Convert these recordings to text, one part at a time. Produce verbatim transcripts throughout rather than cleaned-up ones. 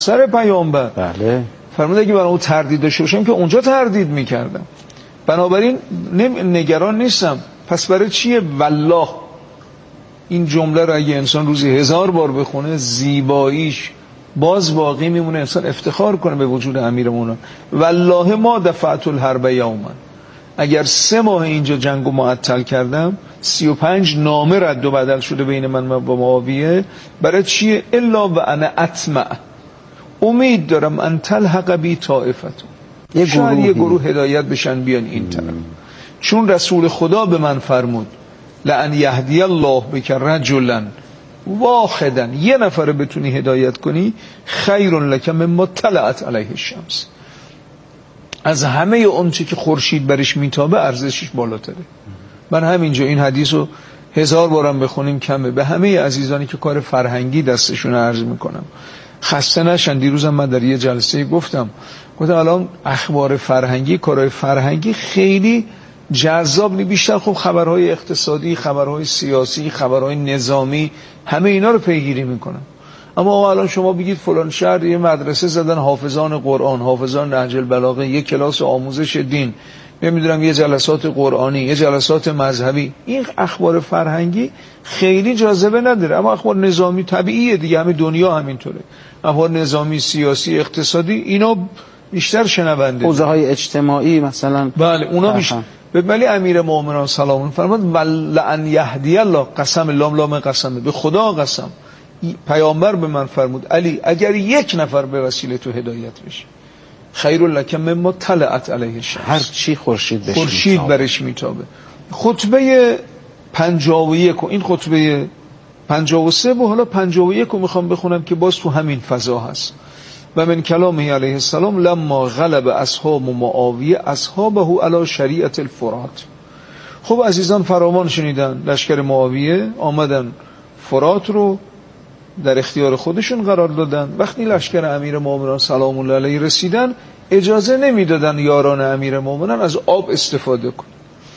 سر پیامبر. بله. فرمود اگه برای اون تردید داشته باشم که اونجا تردید میکردم. بنابراین نگران نیستم. پس برای چیه والله این جمله رو اگه انسان روزی هزار بار بخونه زیباییش باز باقی میمونه، انسان افتخار کنه به وجود امیرمون. والله ما دفعت الحرب یوما، اگر سه ماه اینجا جنگو معطل کردم، سی و پنج نامه رد و بدل شده بین من و معاویه. برای چیه؟ الا و انا اطمع، امید دارم ان تلحق بی طائفتون، یه شاید گروه یه گروه هدایت بشن بیان این طرف. چون رسول خدا به من فرمود لئن یهدی الله بک رجلا واحدا، یه نفر بتونی هدایت کنی خیر لک مما طلعت علیه الشمس، از همه اون چی که خورشید برش میتابه ارزشش بالاتره. من همینجا این حدیث رو هزار بارم بخونیم کمه. به همه عزیزانی که کار فرهنگی دستشون عرض میکنم خسته نشن. دیروزم من در یه جلسه گفتم گفتم الان اخبار فرهنگی، کارهای فرهنگی خیلی جذاب نی، بیشتر خب خبرهای اقتصادی، خبرهای سیاسی، خبرهای نظامی، همه اینا رو پیگیری میکنن. اما الان شما بگید فلان شهر یه مدرسه زدن حافظان قرآن، حافظان نهج البلاغه، یه کلاس آموزش دین، نمیدونم یه جلسات قرآنی، یه جلسات مذهبی، این اخبار فرهنگی خیلی جاذبه نداره. اما اخبار نظامی طبیعیه دیگه، همه دنیا همینطوره. اخبار نظامی، سیاسی، اقتصادی اینا بیشتر شنونده. حوزه های اجتماعی مثلا، بله اونا بیشتر. ولی امیر مومنان سلام الله فرمود ولئن یهدی الله، قسم لام لام قسمه، به خدا قسم، پیامبر به من فرمود علی اگر یک نفر به وسیله تو هدایت بشه خیر لک مما طلعت علیه الشمس، هر چی خورشید بشه خورشید برش میتابه. خطبه پنجاه و یک و این خطبه پنجاه و سه و حالا پنجاه و یک رو میخوام بخونم که باز تو همین فضا هست. و من کلامه علیه السلام لما غلب اصحاب معاویه اصحابه علی شریعت الفرات. خب عزیزان فراوان شنیدن لشکر معاویه آمدن فرات رو در اختیار خودشون قرار دادن. وقتی لشکر امیر مومنان سلام الله علیه رسیدن اجازه نمیدادن یاران امیر مومنان از آب استفاده کن.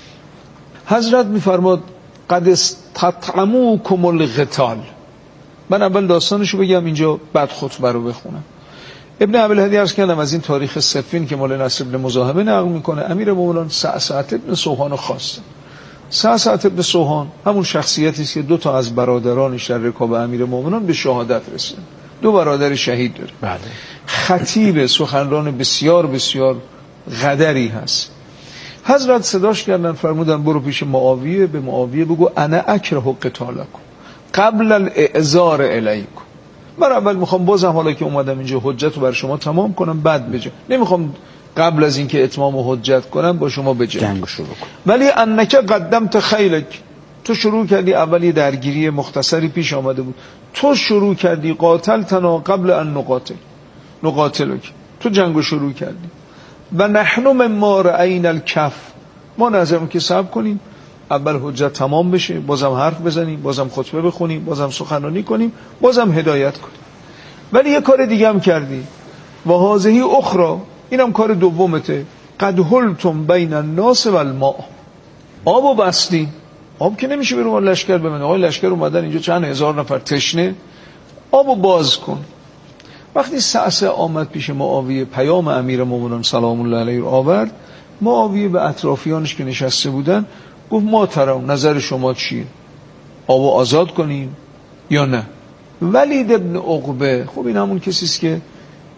حضرت میفرماد قد استطعموکم القتال. من اول داستانشو بگم اینجا بعد خطبه رو بخونم. ابن ابوالهدی عرض کردم از این تاریخ صفین که مول نصر ابن مزاحمه نقل میکنه امیر مومنان سعسعة ابن سوحان رو خواسته. سعسعة ابن سوحان همون شخصیتی است که دو تا از برادرانش در رکاب امیر مومنان به شهادت رسیدن، دو برادر شهید داره. بله. خطیب سخنران بسیار بسیار قدری هست. حضرت صداش کردن فرمودن برو پیش معاویه، به معاویه بگو انا اکره قتالکم قبل الاعذار الیکم. من اول میخوام بازم حالا که اومدم اینجا حجت رو بر شما تمام کنم بعد بجا، نمیخوام قبل از اینکه اتمام حجت کنم با شما بجا جنگ شروع کنم. ولی انک قدمت خیلک، تو شروع کردی، اولی درگیری مختصری پیش آمده بود، تو شروع کردی قاتل تنا قبل ان نقاتل نقاتلک، تو جنگو شروع کردی. و نحن مما رأینا الکف، ما نظرم که صبر کنیم اول حجت تمام بشه، بازم حرف بزنیم، بازم خطبه بخونیم، بازم سخنرانی کنیم، بازم هدایت کنیم. ولی یه کار دیگه هم کردی و هذه اخرى، اینم کار دومته، قد حلتم بین الناس و الماء، آبو بستی. آب که نمیشه برو لشکر ببینه آقای لشکر اومدن اینجا چند هزار نفر تشنه، آبو باز کن. وقتی سعسه آمد پیش معاویه پیام امیر مومنان سلام الله علیه رو آورد، معاویه به اطرافیانش که نشسته بودن گفت ما ترام نظر شما چیه، آبو آزاد کنیم یا نه؟ ولید ابن عقبه، خب این همون کسی است که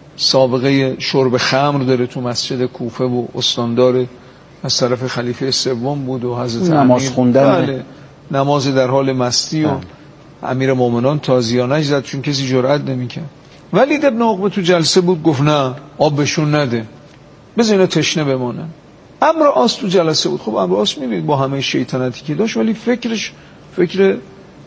سابقه شرب خمر داره تو مسجد کوفه و استاندار از طرف خلیفه سوم بود و حضرت نماز خوندن، بله نماز در حال مستی و امیر مومنان تازیانش زد چون کسی جرئت نمیکرد. ولید ابن عقبه تو جلسه بود گفت نه آب بهشون نده، بذار اینا تشنه بمونن. امر آس تو جلسه بود. خب امر آس میبینید با همه شیطنتی که داشت ولی فکرش فکر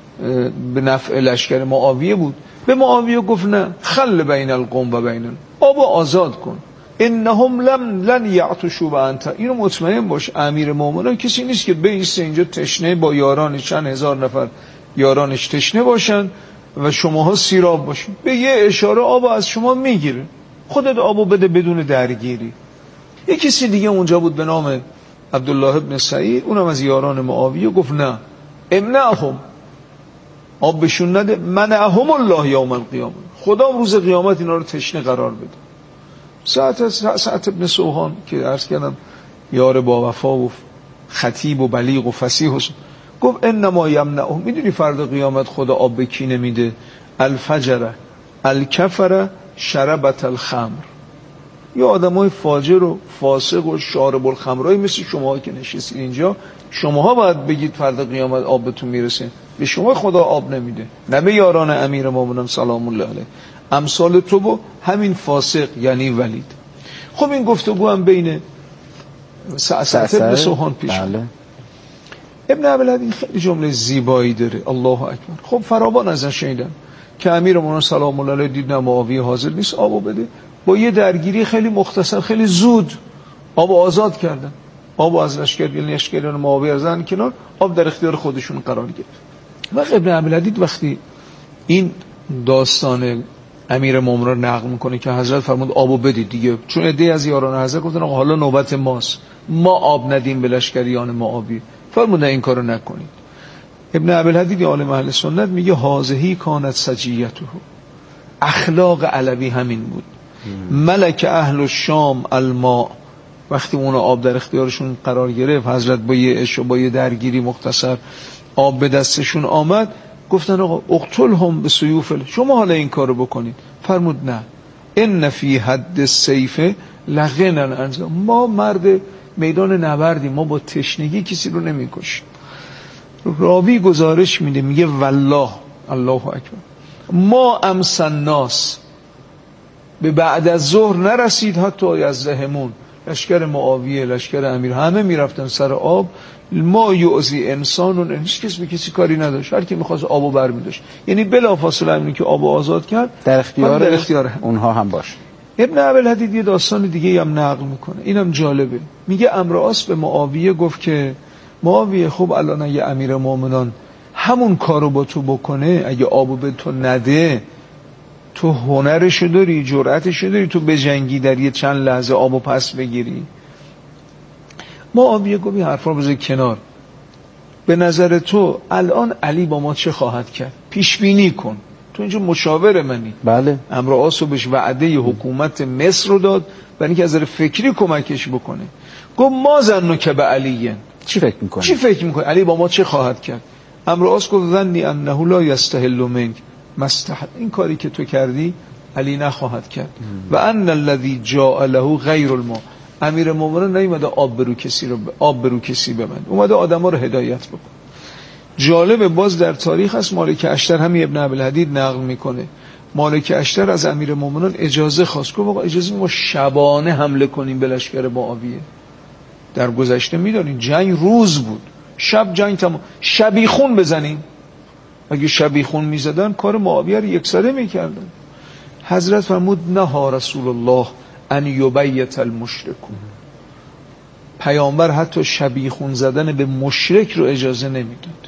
به نفع لشکر معاویه بود. به معاویه گفت نه خل بین القوم و بینن، آبو آزاد کن، انهم لم لن یعطشوا بانت. اینو مطمئن باش امیر مومنان کسی نیست که بیسته اینجا تشنه با یارانش چند هزار نفر یارانش تشنه باشن و شماها سیراب باشین. به یه اشاره آبو از شما میگیره، خودت آبو بده بدون درگیری. یه کسی دیگه اونجا بود به نام عبدالله ابن سعید، اونم از یاران معاویه، گفت نه امنعهم، آب بهشون نده، منعهم الله یوم القیامه، خدا روز قیامت اینا رو تشنه قرار بده. ساعت ساعت ابن سوهان که عرض کردم یار با وفا و خطیب و بلیغ و فصیح و گفت انما یمنعهم، میدونی فردا قیامت خدا آب به کی نمیده؟ الفجر الکفر شربت الخمر، یا آدمای فاجر و فاسق و شارب الخمرای مثل شما که نشستید اینجا، شماها باید بگید فردا قیامت آب بهتون میرسه، به شما خدا آب نمیده، نه به یاران امیر مومنان سلام الله علیه، امثال تو با همین فاسق یعنی ولید. خب این گفتگو هم بین سعد ابن سوهان پیش بله. ابن ابوالعدی خیلی جمله زیبایی داره، الله اکبر. خب فراوان ازش شنیدم که امیر مومنان سلام الله علیه دید معاویه حاضر نیست آبو بده، با یه درگیری خیلی مختصر خیلی زود آب آزاد کردن، آب از لشکر لشکریان معاویه زدن کنار، آب در اختیار خودشون قرار گرفت. وقت ابن ابوالعدی وقتی این داستان امیر مومنان نقل میکنه که حضرت فرمود آبو بدید دیگه، چون عده از یاران حضرت گفتن حالا نوبت ماست، ما آب ندیم به لشکریان معاویه، فرمود این کارو نکنید. ابن ابوالعدی عالم اهل سنت میگه هازهی کانت سجیته، اخلاق علوی همین بود. ملک اهل الشام الماء، وقتی اون آب در اختیارشون قرار گرفت، حضرت با یه اش و با یه درگیری مختصر آب به دستشون آمد، گفتن آقا اقتلهم بسیوف، شما حالا این کارو بکنید. فرمود نه، ان فی حد السیف لغنا انزا، ما مرد میدان نبردیم، ما با تشنگی کسی رو نمیکشیم. راوی گزارش میده میگه والله الله اکبر ما امس الناس، به بعد از ظهر نرسید حتی از زهمون، لشکر معاویه لشکر امیر همه میرفتن سر آب، ما یعزی انسان، هیچ کس به کسی کاری نداشت، هر کی میخواست آبو برمی‌داشت، یعنی بلافاصله همین که آبو آزاد کرد در اختیار, در اختیار هم. اونها هم باشه. ابن ابوالعدی یه داستان دیگه هم نقل میکنه، اینم جالبه. میگه عمرواس به معاویه گفت که معاویه خب الان اگه امیر مومنان همون کارو با تو بکنه، اگه آبو به تو نده، تو هنرشو داری، جرأتشو داری، تو بجنگی در یه چند لحظه آبو پس بگیری؟ معاویه گفت این حرفا بذار کنار، به نظر تو الان علی با ما چه خواهد کرد؟ پیش بینی کن، تو اینجا مشاور منی. بله. عمرواس بهش وعده حکومت مصر رو داد برای اینکه از نظر فکری کمکش بکنه. گفت ما ظنو که به علیه، چی فکر میکنی؟ چی فکر میکنی علی با ما چه خواهد کرد؟ عمرواس گفت ظنی انه لا یستحل منک مستحل، این کاری که تو کردی علی نخواهد کرد. ام. و ان الذی جاء له غیر الماء، امیر مومنان نیومده آب برو کسی رو آب برو کسی بمند، اومده آدما رو هدایت بکن. جالب باز در تاریخ است، مالک اشتر همین ابن ابوالعدی نقل میکنه، مالک اشتر از امیر مومنان اجازه خواست، گفت آقا اجازه ما شبانه حمله کنیم به لشکر معاویه. در گذشته میدونین جنگ روز بود، شب جنگ تمام، شبیخون بزنیم. اگه شبیخون میزدن کار معاویه رو یکسره میکردن. حضرت فرمود نه رسول الله ان یبیت المشرکون، پیامبر حتی شبیخون زدن به مشرک رو اجازه نمیداد.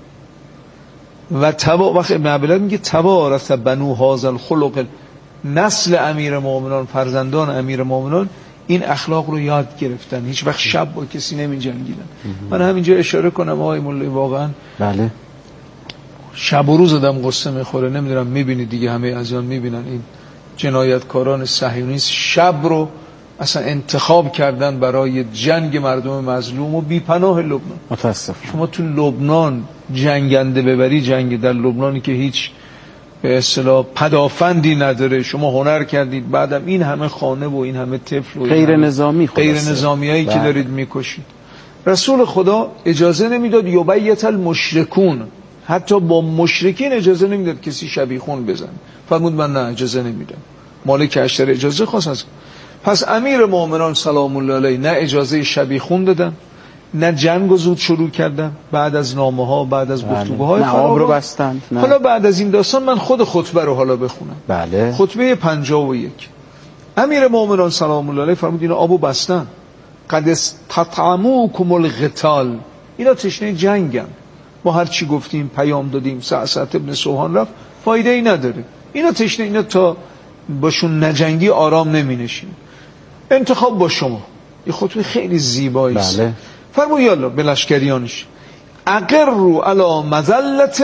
و تبا وقت ابن ابوالعدی میگه توارث بنو هذا الخلق، نسل امیر مومنان فرزندان امیر مومنان این اخلاق رو یاد گرفتن، هیچ وقت شب با کسی نمی جنگیدن. من همینجا اشاره کنم آقای مولا واقعا بله شب و روز آدم قصه میخوره، نمیدونم میبینید دیگه، همه ازیان میبینن این جنایتکاران صهیونیست شب رو اصلا انتخاب کردن برای جنگ مردم مظلوم و بیپناه لبنان. متاسفم شما تو لبنان جنگنده ببری، جنگ در لبنانی که هیچ به اصطلاح پدافندی نداره، شما هنر کردید، بعدم این همه خانه و این همه طفل و غیر نظامی غیر نظامیایی که دارید میکشید. رسول خدا اجازه نمیداد یبیت المشرکون، حتی با مشرکین اجازه نمیداد کسی شبیخون بزن. فرمود من نه اجازه نمیدم. مالک اشتر اجازه خواست از پس امیر مومنان سلام الله علیه نه اجازه شبیخون دادن، نه جنگ و زود شروع کردن، بعد از نامه ها، بعد از گفتگوهای نه آب رو بستن. حالا بعد از این داستان من خود خطبه رو حالا بخونم. بله. خطبه پنجاه و یک. امیر مومنان سلام الله علیه فرمود اینا آبو بستن، قد استطعموکم القتال، اینا تشنه جنگن، ما هر چی گفتیم پیام دادیم، سعد ابن سوهان رفت فایده ای نداره، اینا تشنه، اینا تا باشون نجنگی آرام نمی نشین، انتخاب با شما. یه خطبه خیلی زیبایی است. بله. فرمود یالا به لشکریانش اقروا علی مذلة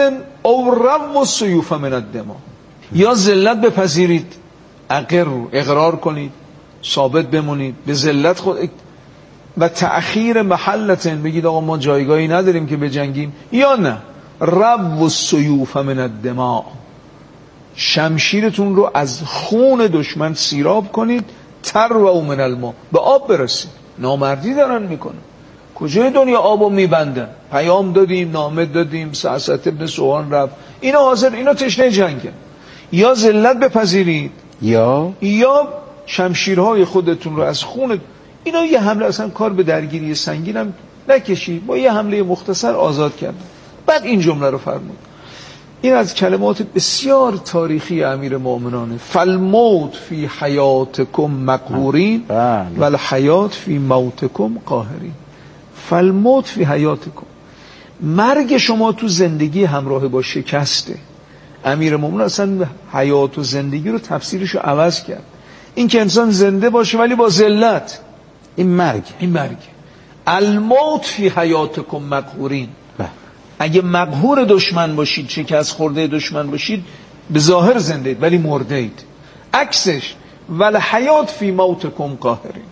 او رب و سیوف من الدما، یا ذلت بپذیرید، اقر اقرار کنید، ثابت بمونید به ذلت خود و تأخیر محلتن، بگید آقا ما جایگاهی نداریم که بجنگیم، یا نه رب و سیوف من الدما، شمشیرتون رو از خون دشمن سیراب کنید، تر و من الماء، به آب برسید. نامردی دارن میکنن، کجای دنیا آبو میبندن؟ پیام دادیم، نامه دادیم، سعست ابن سوان رفت، اینا حاضر، اینا تشنه جنگن. یا ذلت بپذیرید یا یا شمشیرهای خودتون رو از خون، اینا یه حمله، اصلا کار به درگیری سنگین هم نکشید، با یه حمله مختصر آزاد کردن. بعد این جمله رو فرمود، این از کلمات بسیار تاریخی امیر مومنانه، فالموت فی حیاتکم مقهورین و الحیات فی موتکم قاهرین. فالموت فی حیاتکم، مرگ شما تو زندگی همراه با شکسته. امیر مومنان اصلا حیات و زندگی رو تفسیرش رو عوض کرد، این که انسان زنده باشه ولی با ذلت، این مرگ، این مرگ. الموت فی حیاتکم مقهورین، اگه مقهور دشمن باشید، شکست خورده دشمن باشید، به ظاهر زنده اید ولی مرده اید. عکسش ول حیات فی موتکم قاهرین،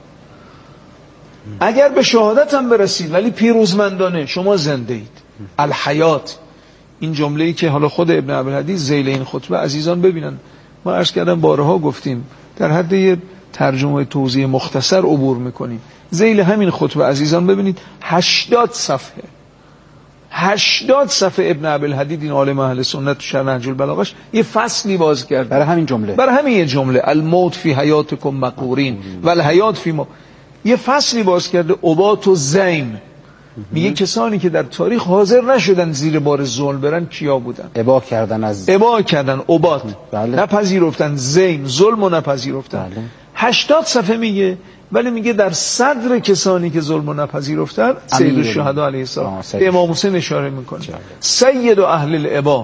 اگر به شهادت هم برسید ولی پیروزمندانه، شما زنده اید. الحیات، این جمله‌ای که حالا خود ابن عبدالهادی ذیل این خطبه عزیزان ببینن، ما عرض کردم بارها گفتیم در حد یه ترجمه توضیح مختصر عبور میکنیم. ذیل همین خطبه عزیزان ببینید، هشتاد صفحه هشتاد صفحه ابن عبدالهادی این عالم اهل سنت تو شرح نهج البلاغه‌اش یه فصلی باز کرد برای همین جمله، برای همین یه جمله الموت فی حیاتکم مقهورین و الحیات فی ما، یه فصلی باز کرده عبات و زیم، میگه کسانی که در تاریخ حاضر نشدن زیر بار ظلم برن کیا بودن؟ ابا کردن، از ابا کردن، عبات، بله. نپذیرفتن زیم، ظلم و نپذیرفتن. بله. هشتاد صفحه میگه، ولی میگه در صدر کسانی که ظلم و نپذیرفتن سید الشهدا علیه السلام، به امام حسین اشاره میکنه، سید و اهل الابا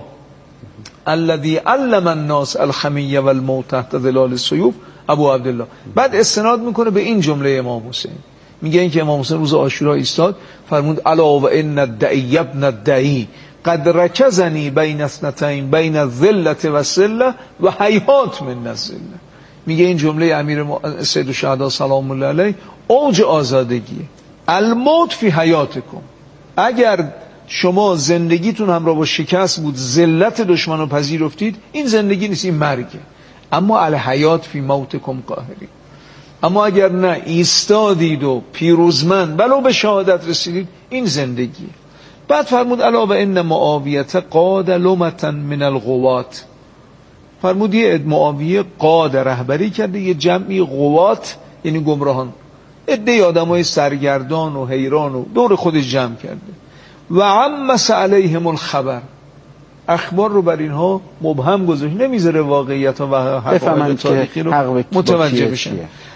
الذي علم الناس الخمیه والموت تحت ظلال السیوف ابو عبدالله. بعد استناد میکنه به این جمله امام حسین، میگه این که امام حسین روز عاشورا ایستاد فرمود الا و ان الدعی ابن الدعی قد رکزنی بین اثنتین بین الذلة و السلة و حیات من الذلة. میگه این جمله امیر سید الشهدا سلام الله علیه اوج آزادگیه. الموت فی حیاتکم، اگر شما زندگیتون همراه با شکست بود، ذلت دشمن رو پذیرفتید، این زندگی نیست، این مرگه. اما الحیات فی موتکم قاهرین، اما اگر نه ایستادید و پیروزمند ولو به شهادت رسیدید، این زندگیه. بعد فرمود الا و ان معاویه قاد لمتا من الغوات، فرمود یه معاویه قاد رهبری کرده یه جمعی غوات، یعنی گمراهان، عده آدمای سرگردان و حیران و دور خودش جمع کرده. و عمس علیهم الخبر، اخبار رو بر اینها مبهم گذاشت، نمیذاره واقعیت و حقایق تاریخی رو متوجه بشن.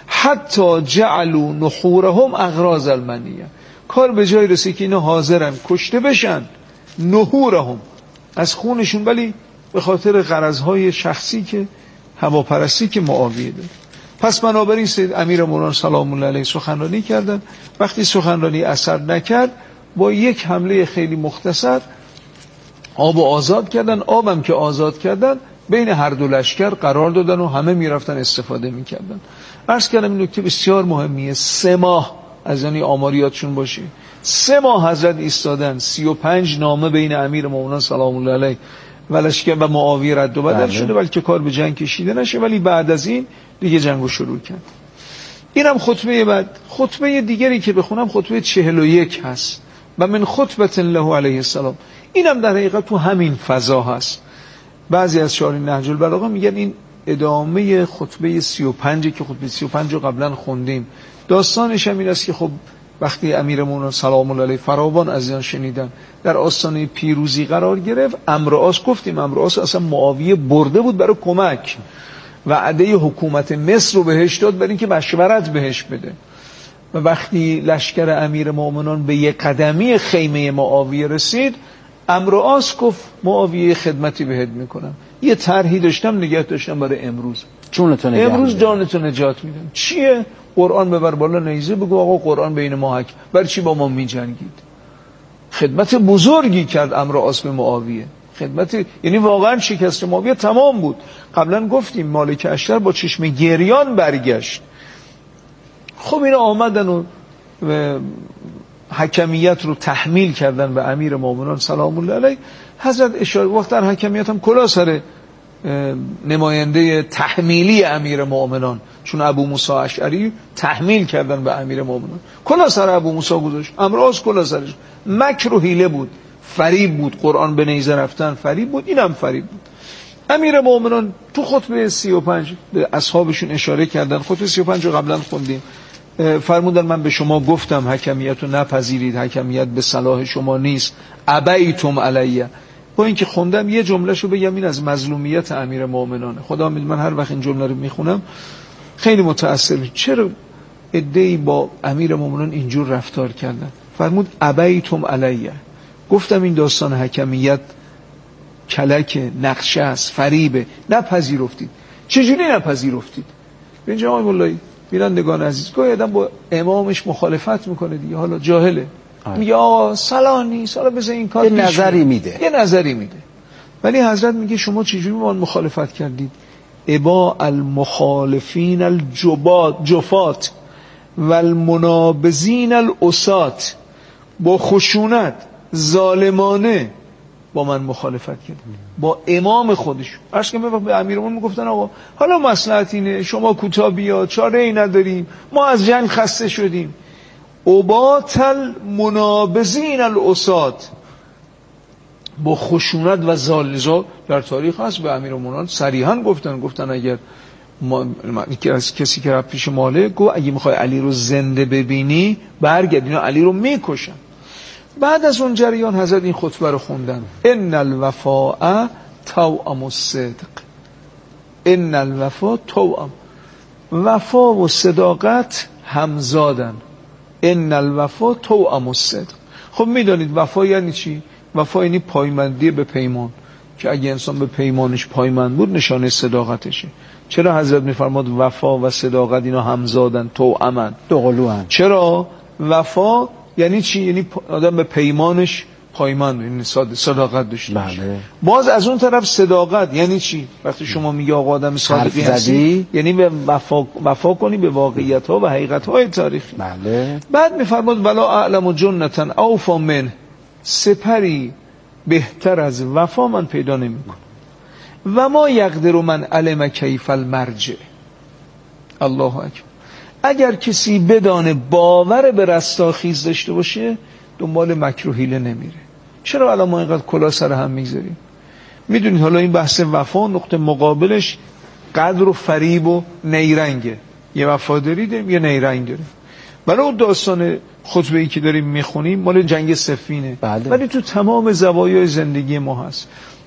حتی جعلوا نحورهم اغراض المنیه، کار به جای رسید که اینا حاضرن کشته بشن، نحورهم از خونشون، ولی به خاطر غرضهای شخصی که هواپرستی که معاویه داره. پس بنابراین سید امیر مومنان سلام الله علیه سخنرانی کردن. وقتی سخنرانی اثر نکرد، با یک حمله خیلی مختصر آب آزاد کردن. آبم که آزاد کردن، بین هر دو لشکر قرار دادن و همه میرفتن استفاده میکردن. عرض کردم این نکته بسیار مهمیه، سه ماه از یعنی آماریاتشون باشه، سه ماه حضرت ایستادن، سی و پنج نامه بین امیر مومنان سلام الله علیه و لشکر و معاویه رد و بدل شده، بلکه کار به جنگ کشیده نشه. ولی بعد از این دیگه جنگو شروع کرد. اینم خطبه بعد. خطبه دیگری که بخونم خطبه چهل و یک هست، و من خطبت الله علیه السلام. اینم در حقیقت تو همین فضا هست. بعضی از شارحین نهج البلاغه میگن این ادامه خطبه سی و پنج که خطبه سی و پنج رو قبلا خوندیم. داستانش هم این است که خب وقتی امیر مومنان سلام الله علیه فراوان از آن شنیدن، در آستانه پیروزی قرار گرفت. عمرو عاص، گفتیم عمرو عاص اصلا معاویه برده بود برای کمک، وعده حکومت مصر رو بهش داد برای اینکه مشورت بهش بده. و وقتی لشکر امیر مومنان به یک قدمی خیمه معاویه رسید، عمرو عاص گفت معاویه خدمتی بهت میکنم، یه طرحی داشتم نگه داشتم برای امروز، جونتون نگه امروز جانتو نجات میدم. چیه؟ قرآن ببر بالا نیزه بگو آقا قرآن بین ما حک، برای چی با ما میجنگید؟ خدمت بزرگی کرد عمرو عاص به معاویه، خدمت، یعنی واقعا شکست معاویه تمام بود. قبلا گفتیم مالک اشتر با چشم گریان برگشت. خب اینا آمدن و حکمیت رو تحمیل کردن به امیر مومنان سلام الله علیه. حضرت اشاره وقت در حکمیت هم کلا سر نماینده تحمیلی امیر مومنان، چون ابو موسی اشعری تحمیل کردن به امیر مومنان، کلا سر ابو موسی گذاشت، امراض کلا سرش. مکر و حیله بود، فریب بود، قرآن به نیزه رفتن فریب بود، اینم فریب بود. امیر مومنان تو خطبه سی و پنج به اصحابشون اشاره کردن، خطبه سی و پنج رو قبلا خوندیم، فرمودن من به شما گفتم حکمیت رو نپذیرید، حکمیت به صلاح شما نیست، ابیتم علیه. با اینکه خوندم یه جملهشو بگم، این از مظلومیت امیر مومنانه. خدا میدونه من هر وقت این جمله رو میخونم خیلی متأثر میشم. چرا عده‌ای با امیر مومنان اینجور رفتار کردن؟ فرمود ابیتم علیه، گفتم این داستان حکمیت کلک، نقشه است، فریبه، نپذیرفتید. چجوری نپذیرفتید؟ ببین آقای مولایی، بینندگان عزیز، گاهی آدم با امامش مخالفت میکنه دیگه، حالا جاهله، میگه آقا صلاح نیست، حالا بذار این کار، یه نظری میده یه نظری میده. ولی حضرت میگه شما چجوری با من مخالفت کردید؟ ابا المخالفین الجبات جفات و المنابزین الاسات، با خشونت ظالمانه با من مخالفت کرد، با امام خودش. عرض که به امیرمون میگفتن آقا حالا مصلحت اینه، شما کوتاه بیا، چاره ای نداریم، ما از جنگ خسته شدیم. ابات المنابزین الاسات، با خشونت و ظالمانه. در تاریخ هست به امیرالمومنین صریحا گفتن گفتن اگر ما از کسی که رفت پیش مالک گفت اگه میخوای علی رو زنده ببینی برگرد، اینا علی رو میکشن. بعد از اون جریان حضرت این خطبه رو خوندن، ان الوفاء توأم الصدق، ان الوفاء توأم، وفا و صداقت همزادن، ان الوفاء توأم الصدق. خب میدونید وفا یعنی چی؟ وفا یعنی پایمندی به پیمان، که اگه انسان به پیمانش پایمند بود نشانه صداقتشه. چرا حضرت میفرماد وفا و صداقت اینا همزادن، توأمن، دوقلوان؟ چرا؟ وفا یعنی چی؟ یعنی آدم به پیمانش پایمند، یعنی صداقت داشته باشه. بله. باز از اون طرف صداقت یعنی چی؟ وقتی شما میگی آقا آدم صادقی هستی، یعنی به وفا وفا کنی به واقعیت ها و حقیقت های تاریخی. بله. بعد میفرماد ولا اعلم جنة اوفا من، سپری بهتر از وفا من پیدا نمیکنم. و ما یقدر من علم کیف المرجع. الله اکبر. اگر کسی بدانه باور به رستاخیز داشته باشه دنبال مکر و حیله نمیره. چرا الان ما اینقدر کلا سر هم میگذاریم؟ میدونید حالا این بحث وفا نقطه مقابلش قدر و فریب و نیرنگه. یه وفاداری داریم یه نیرنگ داریم. ولی اون داستان خطبه ای که داریم میخونیم مال جنگ صفینه. بله. ولی تو تمام زوایای زندگی ما هست،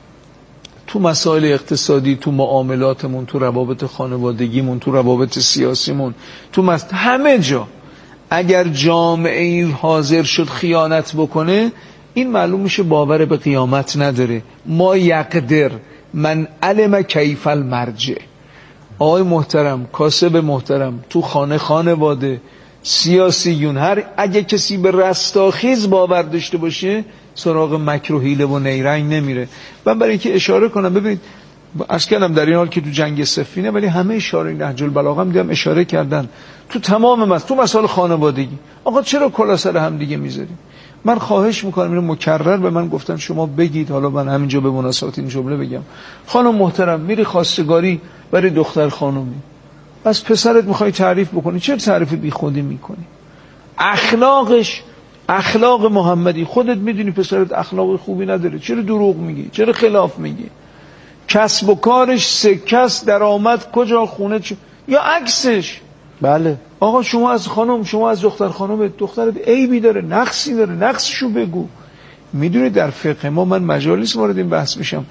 تو مسائل اقتصادی، تو معاملاتمون، تو روابط خانوادگیمون، تو روابط سیاسیمون، تو مست... همه جا اگر جامعه حاضر شد خیانت بکنه، این معلوم میشه باور به قیامت نداره. ما یقدر من علم کیف المرجع. آقای محترم، کاسب محترم، تو خانه خانواده، سیاسیون، هر اگه کسی به رستاخیز باور داشته باشه سراغ مکر و حیله و نیرنگ نمیره. من برای اینکه اشاره کنم، ببینید عرض کردم در این حال که تو جنگ صفینه، ولی همه اشاره نهج البلاغه هم دیدم اشاره کردن تو تمام مس تو مسائل خانوادگی. آقا چرا کلا سر هم دیگه میذاریم؟ من خواهش میکنم، اینو مکرر به من گفتن شما بگید، حالا من همینجا به مناسبت این جمله بگم. خانم محترم، میری خواستگاری برای دختر خانومی، از پسرت میخوای تعریف بکنی، چه تعریف بی خودی میکنی؟ اخلاقش اخلاق محمدی، خودت میدونی پسرت اخلاق خوبی نداره، چرا دروغ میگی؟ چرا خلاف میگی؟ کسب و کارش سکس، درآمد کجا، خونه چه؟ یا عکسش. بله. آقا شما از خانم، شما از دختر خانم، دخترت عیبی داره، نقصی داره، نقصشو بگو. میدونی در فقه ما، من مجالس وارد این بحث میشم،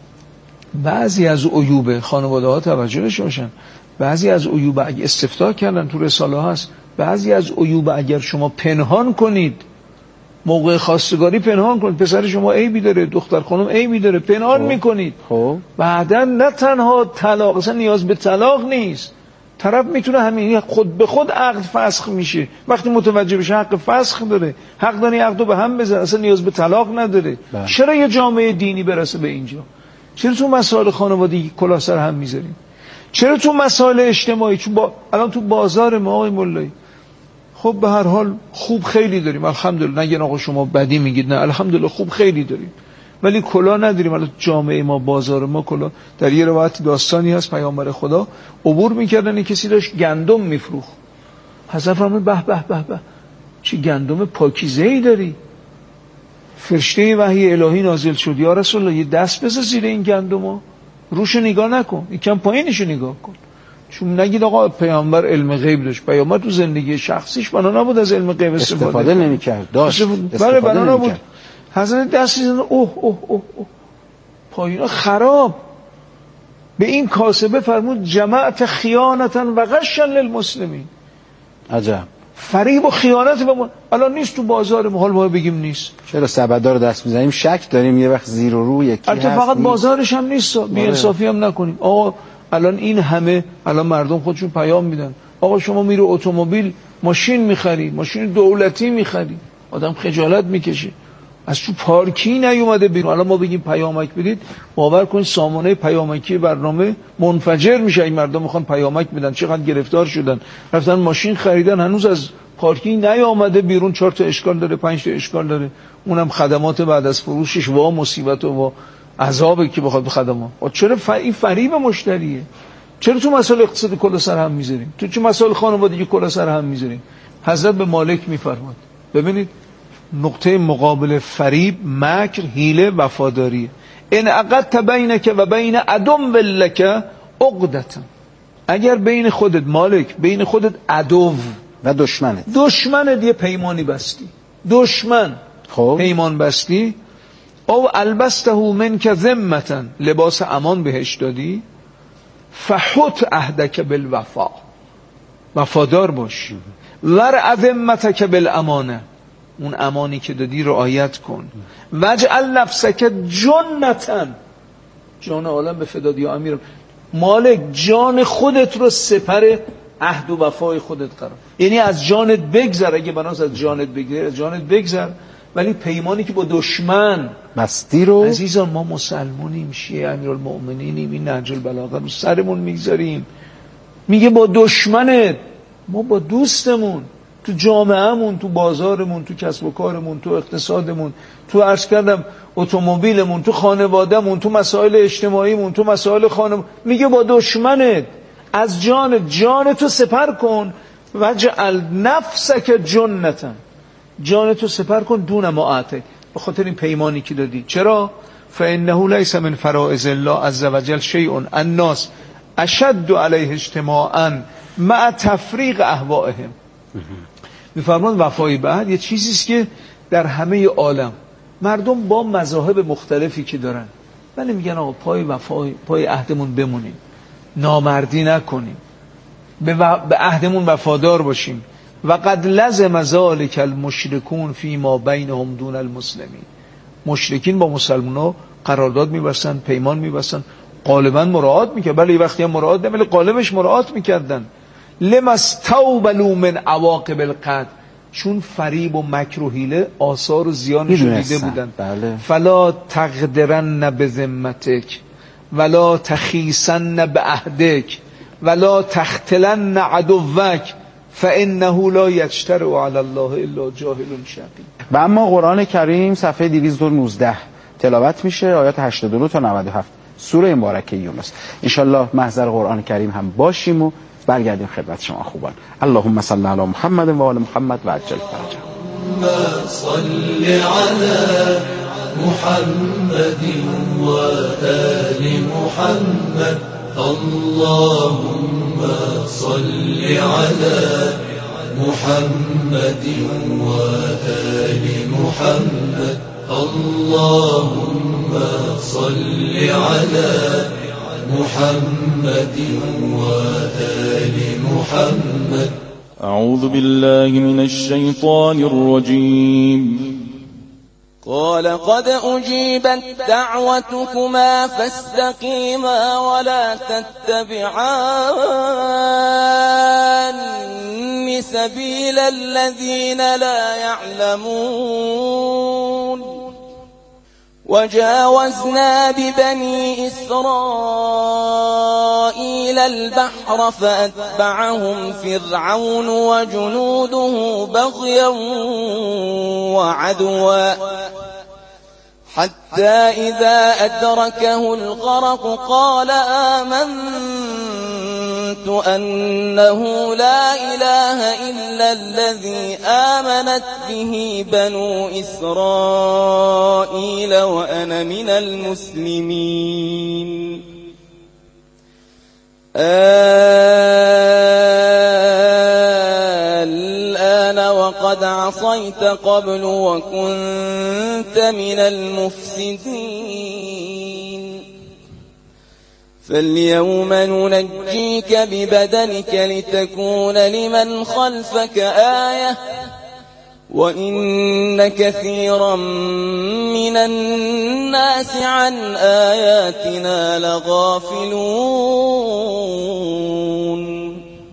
بعضی از عیوب خانواده ها توجه داشته باشن، بعضی از عیوب اگه استفتاء کردن تو رساله هست، بعضی از عیوب اگر شما پنهان کنید، موقع خواستگاری پنهان کنید، پسر شما عیبی داره، دختر خانم عیبی داره، پنهان خب. میکنید، خب بعدن نه تنها طلاق، اصلا نیاز به طلاق نیست، طرف میتونه همین خود به خود عقد فسخ میشه. وقتی متوجه بشه حق فسخ داره، حق داره عقدو به هم بزنه، اصلا نیاز به طلاق نداره. بله. چرا یه جامعه دینی برسه به اینجا؟ چرا تو مسائل خانوادگی کلاه سر هم میذاریم؟ چرا تو مسائل اجتماعی، چون با الان تو بازار ما آقای مولایی خب به هر حال خوب خیلی داریم الحمدلله، نگین آقا شما بدی میگید، نه الحمدلله خوب خیلی داریم، ولی کلاه نداریم. الان جامعه ما، بازار ما کلاه. در یه روایت داستانی هست پیامبر خدا عبور میکردن، کسی داشت گندم میفروخت، حضرت فرمود به به به به چه گندم پاکیزه‌ای داری. فرشته وحی الهی نازل شد، یا رسول الله یه دست بذار زیر این گندمو، روشو نگاه نکن، یکم پایینشو نگاه کن. چون نگید آقا پیامبر علم غیب داشت، پیامبر تو زندگی شخصیش بنا نبود از علم غیب استفاده, استفاده نمی‌کرد، داشت بله بنا نبود. حضرت دست زدن اوه اوه اوه اوه پایینا خراب. به این کاسبه فرمود جمعت خیانتا و غشا للمسلمین. عجب. فریب و خیانت به ما الان نیست تو بازار ما، حال ما بگیم نیست. چرا سبدار دست میزنیم شک داریم یه وقت زیر و رو یکی هست. فقط بازارش هم نیست، بی انصافی هم نکنیم. آقا الان این همه الان مردم خودشون پیام میدن، آقا شما میره اتومبیل ماشین میخری، ماشین دولتی میخری، آدم خجالت میکشه، از تو پارکی نیومده بیرون. الان ما بگیم پیامک بدید، باور کن سامانه پیامکی برنامه منفجر میشه. این مردم میخوان پیامک بدن، چقدر گرفتار شدن، رفتن ماشین خریدن، هنوز از پارکی نیامده بیرون، چهار تا اشکال داره، پنج تا اشکال داره، اونم خدمات بعد از فروشش وا مصیبت و عذابه که بخواد به خدمات. چرا ف... این فریب مشتریه؟ چرا تو مسائل اقتصادی کلا سر هم میذاریم؟ تو چه مسائل خانوادگی کلا سر هم میذاریم؟ حضرت به مالک میفرماد ببینید نقطه مقابل فریب، مکر، حیله، وفاداری. ان عقدت بینک و بین عدو لک عقدة، اگر بین خودت مالک، بین خودت عدو و دشمنت دشمنت یه پیمانی بستی، دشمن خب پیمان بستی، او البسته منک ذمة، لباس امان بهش دادی، فحط عهدک بالوفا، وفادار باش، ور ذمتک بالامانه، اون امانی که دادی رعایت کن، وجعل نفسک جنتا، جان عالم به فداد یا امیر مالک، جان خودت رو سپر عهد و وفای خودت قرار، یعنی از جانت بگذر، اگه بناس از جانت بگذر از جانت بگذر، ولی پیمانی که با دشمن بستی رو. عزیزان ما مسلمانیم، شیعه امیرالمؤمنینیم، این نهج البلاغه رو سرمون میگذاریم، میگه با دشمنت، ما با دوستمون، تو جامعهمون، تو بازارمون، تو کسب و کارمون، تو اقتصادمون، تو عرض کردم اتومبیلمون، تو خانوادهمون، تو مسائل اجتماعیمون، تو مسائل خانم، میگه با دشمنت از جان جان تو سپر کن، وجعل نفسک جنتا، جان تو سپر کن دون ما اعطیت، به خاطر این پیمانی که دادی. چرا؟ فانه لیس من فرائض الله عز وجل شیء الناس اشد علیه اجتماعا مع تفریق اهوائهم. میفرمان وفای به عهد یه چیزی است که در همه عالم مردم با مذاهب مختلفی که دارن، ولی میگن آقا پای وفای پای عهدمون بمونیم، نامردی نکنیم، به, و... به عهدمون وفادار باشیم. و قد لزم ذلک المشرکون فیما بینهم دون المسلمین، مشرکین با مسلمان‌ها قرارداد می‌بستن، پیمان می‌بستن، غالبا مراعات می‌کردن، بله وقتی هم مراعات نمی‌کردن، غالبش مراعات می‌کردن. لما استوبلوا من عواقب القتل، چون فریب و مکر و حیله آثار و زیانش دیده بودن. بله. فلا تقدرن بذمتک ولا تخیسن بعهدک ولا تختلن عدوک فانه لا یجترئ علی الله الا جاهل شقی. و اما قرآن کریم صفحه دویست و نوزده تلاوت میشه، آیات هشتاد و دو تا نود و هفت، سوره مبارکه یونس. انشالله محضر قرآن کریم هم باشیم و برگردیم خدمت شما خوبان. اللهم صل علی محمد و آل محمد و عجل فرجهم. صل علی محمد و آل محمد. اللهم صل علی محمد و آل محمد. اللهم صل علی محمد وآل محمد. أعوذ بالله من الشيطان الرجيم. قال قد أجيبت دعوتكما فاستقيما ولا تتبعان سبيل الذين لا يعلمون. وجاوزنا ببني إسرائيل البحر فأتبعهم فرعون وجنوده بغيا وعدوا حتى إذا أدركه الغرق قال آمنت أنه لا إله إلا الذي آمنت به بنو إسرائيل وأنا من المسلمين. الآن وقد عصيت قبل وكنت من المفسدين فاليوم ننجيك ببدنك لتكون لمن خلفك آية وإن كثيرا من الناس عن آياتنا لغافلون.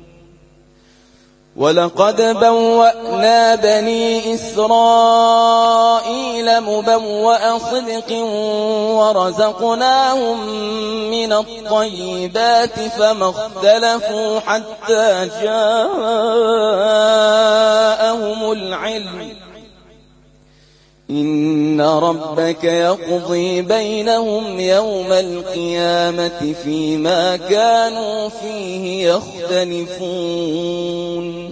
ولقد بوأنا بني إسرائيل مبوأ صدق ورزقناهم من الطيبات فما اختلفوا حتى جاءهم العلم إن ربك يقضي بينهم يوم القيامة فيما كانوا فيه يختلفون.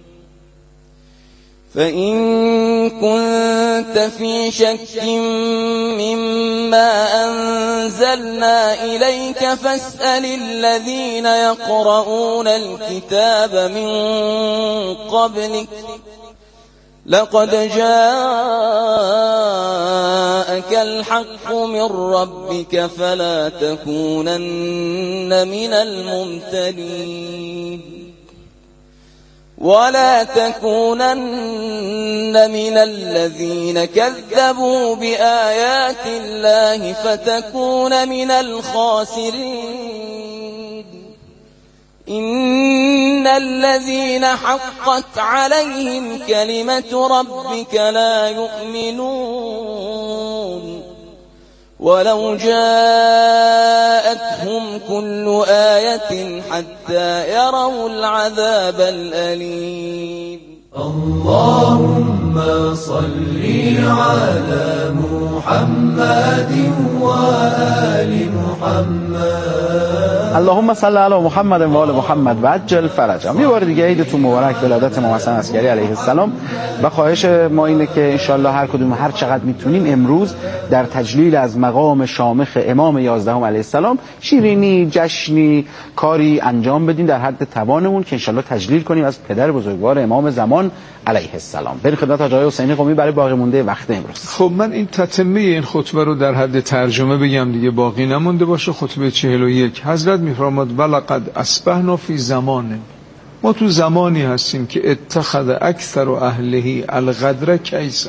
فإن كنت في شك مما أنزلنا إليك فاسأل الذين يقرؤون الكتاب من قبلك لقد جاءك الحق من ربك فلا تكونن من الممترين ولا تكونن من الذين كذبوا بآيات الله فتكون من الخاسرين. إن الذين حقت عليهم كلمة ربك لا يؤمنون ولو جاءتهم كل آية حتى يروا العذاب الأليم. اللهم صل على محمد وآل محمد. اللهم صل علی محمد و آل محمد و عجل فرجهم. یه بار دیگه عیدتون مبارک، ولادت امام حسن عسکری علیه السلام. و خواهش ما اینه که انشالله هر کدوم هر چقدر میتونیم امروز در تجلیل از مقام شامخ امام یازدهم علیه السلام شیرینی، جشنی، کاری انجام بدیم در حد توانمون که انشالله تجلیل کنیم از پدر بزرگوار امام زمان علیه السلام. بریم خدمت حاج آقای حسینی قمی برای باقی مونده وقت امروز. خب من این تتمه این خطبه رو در حد ترجمه بگم دیگه باقی نمونده باشه. خطبه چهل و یک حضرت میفرماد ولقد اصبحنا فی زمان، ما تو زمانی هستیم که اتخذ اکثر اهلهی الغدر کیسا،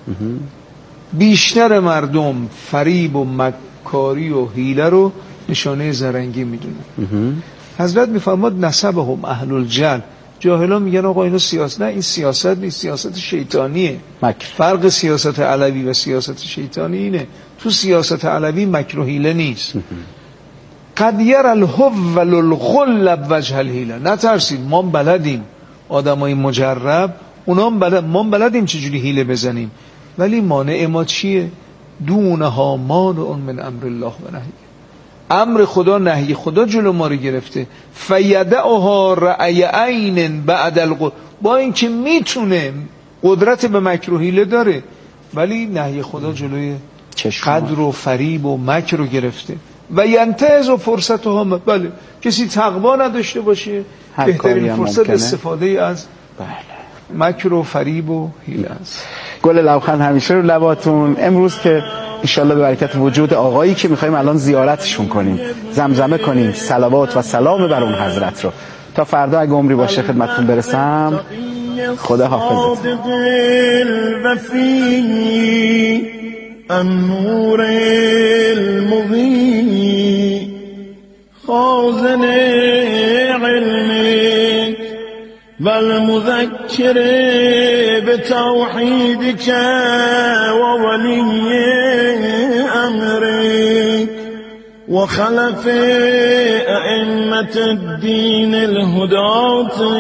بیشتر مردم فریب و مکاری و حیله رو نشانه زرنگی میدونن. حضرت میفرماد نسبهم اهل الجهل، جاهلان میگن آقا اینو سیاست، نه این سیاست نیست، سیاست شیطانیه. مکر. فرق سیاست علوی و سیاست شیطانی اینه، تو سیاست علوی مکر و حیله نیست. قد یر الحول الغلب وجه الحیله، نترسید ما بلدیم، آدمای مجرب اونا هم بلد، ما بلدیم چجوری حیله بزنیم، ولی مانع ما چیه؟ دونها مانع من امر الله و نهی، امر خدا نهی خدا جلو ما رو گرفته. فیدعها رأی عین بعد القدر، با اینکه میتونه قدرت به مکر و حیله داره ولی نهی خدا جلوی قدر و فریب و مکر رو گرفته. و ینتهز و فرصت ها، بله کسی تقوا نداشته باشه بهترین فرصت ممکنه. استفاده از بله مکر و فریب و حیله است. گل لبخند همیشه رو لباتون. امروز که انشالله به برکت وجود آقایی که میخوایم الان زیارتشون کنیم، زمزمه کنیم صلوات و سلام بر اون حضرت رو، تا فردا اگه عمری باشه خدمتتون برسم. خدا حافظت. النور المضيء خازن علمك والمذكر بتوحيدك وولي أمرك وخلف أئمة الدين الهداة